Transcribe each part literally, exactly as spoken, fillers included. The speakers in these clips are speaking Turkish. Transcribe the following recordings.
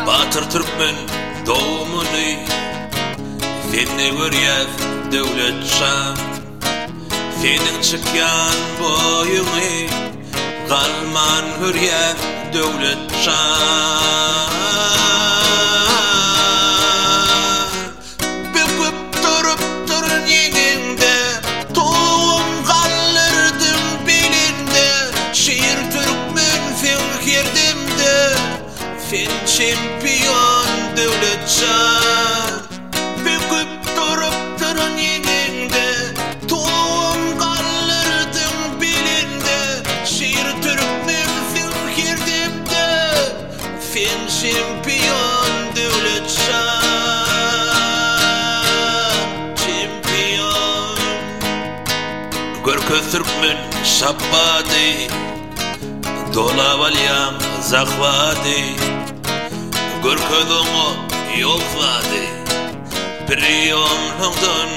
Batır Türkmen doğumunu Fenni görýär döwletşan Senin çıkyan boyuny Galman görýär döwletşan Büküp durup durun ýeňiňde Toğum gallyrdyň belinde Şiir Türkmen fen girdimde Fen çempion döwletşan Büküp durup durun ýeňiňde Toğum gallyrdyň belinde Şiir Türkmen fen girdimde Fen çempion döwletşan Çempion Görköz Türkmen şabbady Dolawalyam zahwady Görköz oňa ýolwady Priyon hongdan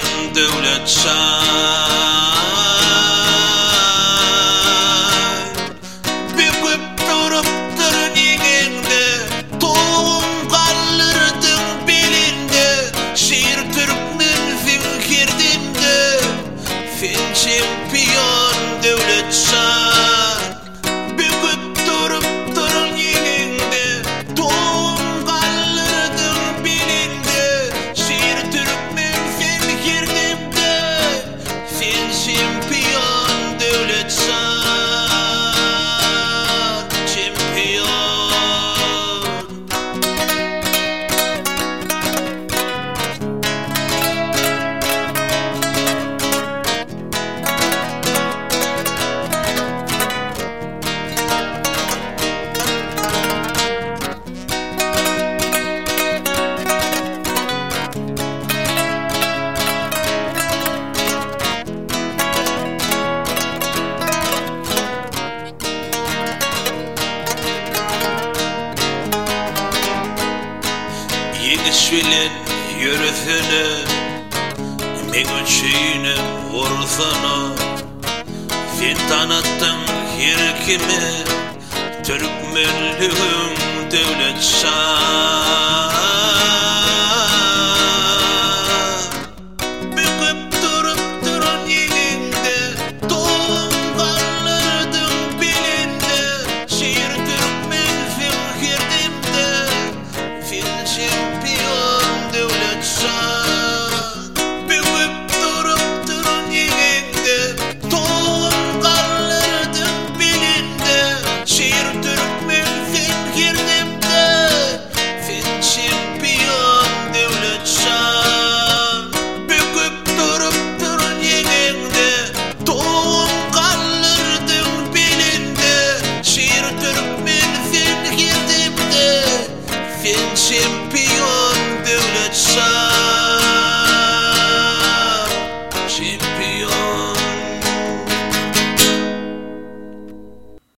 döwletşan Büküp durup durun ýeňiňde Toğum gallyrdyň belinde Şiir Türkmen fen girdimde Fen çempion döwletşan Büküp durup durun ýeňiňde Toğum gallyrdyň belinde Şiir Türkmen fen girdimde Fen çempion döwletşan Çempion Ýeňiş bilen ýörüsini Meňe çiğnim ursana Sen tanıttın her kimi Türkmenliğin döwletşan